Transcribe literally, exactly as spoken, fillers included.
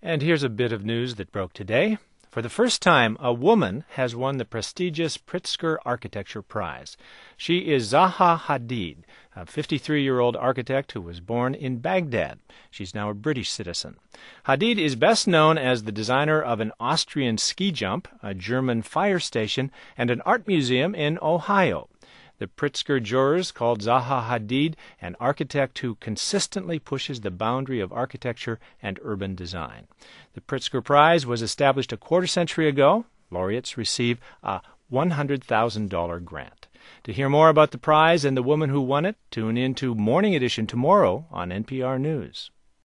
And here's a bit of news that broke today. For the first time, a woman has won the prestigious Pritzker Architecture Prize. She is Zaha Hadid, a fifty-three-year-old architect who was born in Baghdad. She's now a British citizen. Hadid is best known as the designer of an Austrian ski jump, a German fire station, and an art museum in Ohio. The Pritzker jurors called Zaha Hadid an architect who consistently pushes the boundary of architecture and urban design. The Pritzker Prize was established a quarter century ago. Laureates receive a one hundred thousand dollars grant. To hear more about the prize and the woman who won it, tune in to Morning Edition tomorrow on N P R News.